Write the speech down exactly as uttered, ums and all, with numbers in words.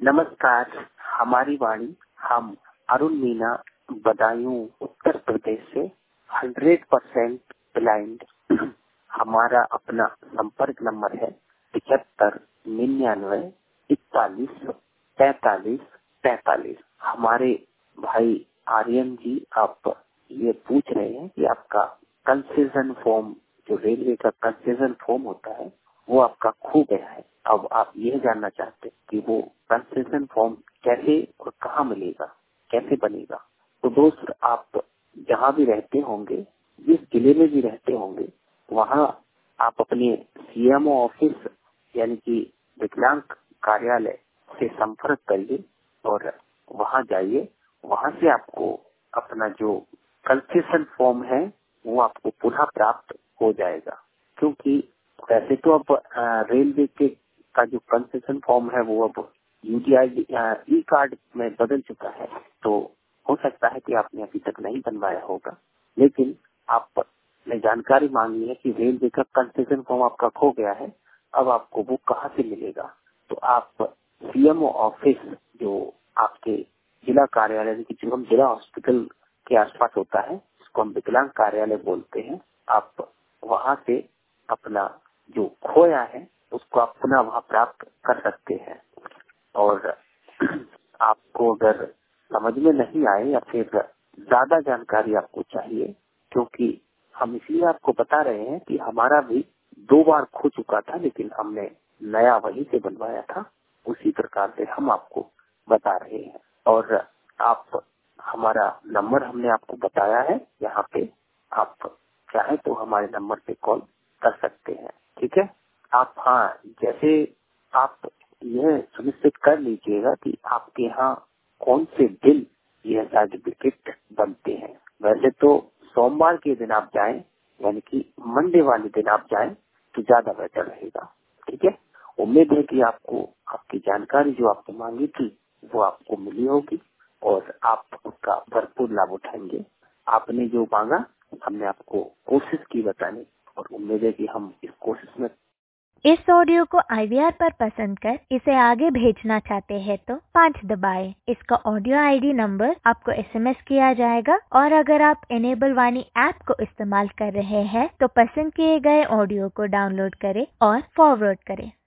नमस्कार, हमारी वाणी हम अरुण मीना बदायूं उत्तर प्रदेश से हंड्रेड परसेंट ब्लाइंड। हमारा अपना संपर्क नंबर है पिछहत्तर निन्यानवे इकतालीस पैतालीस पैतालीस। हमारे भाई आर्यन जी, आप ये पूछ रहे हैं कि आपका कंसेशन फॉर्म, जो रेलवे का कंसेशन फॉर्म होता है, वो आपका खो गया है। अब आप यह जानना चाहते हैं कि वो कंसेशन फॉर्म कैसे और कहाँ मिलेगा, कैसे बनेगा। तो दोस्त, आप जहाँ भी रहते होंगे, जिस जिले में भी रहते होंगे, वहाँ आप अपने सीएमओ ऑफिस यानी कि विकलांग कार्यालय से संपर्क करिए और वहाँ जाइए। वहाँ से आपको अपना जो कंसेशन फॉर्म है वो आपको पुनः प्राप्त हो जाएगा। क्योंकि वैसे तो अब रेलवे के का जो कंसेशन फॉर्म है वो अब यूडीआई ई कार्ड में बदल चुका है, तो हो सकता है कि आपने अभी तक नहीं बनवाया होगा। लेकिन आपने जानकारी मांगी है कि रेलवे का कंसेशन फॉर्म आपका खो गया है, अब आपको वो कहाँ से मिलेगा। तो आप सीएमओ ऑफिस, जो आपके जिला कार्यालय की जो हम जिला हॉस्पिटल के आसपास होता है, इसको हम विकलांग कार्यालय बोलते हैं, आप वहाँ से अपना जो खोया है उसको आप पुनः वहाँ प्राप्त कर सकते हैं। और आपको अगर समझ में नहीं आए या फिर ज्यादा जानकारी आपको चाहिए, क्योंकि हम इसलिए आपको बता रहे हैं कि हमारा भी दो बार खो चुका था, लेकिन हमने नया वहीं से बनवाया था, उसी प्रकार से हम आपको बता रहे हैं। और आप हमारा नंबर हमने आपको बताया है यहाँ पे, आप चाहे तो हमारे नंबर पे कॉल कर सकते हैं, ठीक है। आप हाँ, जैसे आप यह सुनिश्चित कर लीजिएगा कि आपके यहाँ कौन से दिन यह सर्टिफिकेट बनते हैं। वैसे तो सोमवार के दिन आप जाएं, यानी कि मंडे वाले दिन आप जाएं तो ज्यादा बेटर रहेगा, ठीक है। उम्मीद है कि आपको आपकी जानकारी जो आपने मांगी थी वो आपको मिली होगी और आप उसका भरपूर लाभ उठाएंगे। आपने जो मांगा हमने आपको कोशिश की बताने, और उम्मीद है कि हम इस कोशिश में। इस ऑडियो को आई वी आर पर पसंद कर इसे आगे भेजना चाहते हैं तो पाँच दबाएं। इसका ऑडियो आईडी नंबर आपको एसएमएस किया जाएगा, और अगर आप इनेबल वाणी ऐप को इस्तेमाल कर रहे हैं तो पसंद किए गए ऑडियो को डाउनलोड करें और फॉरवर्ड करें।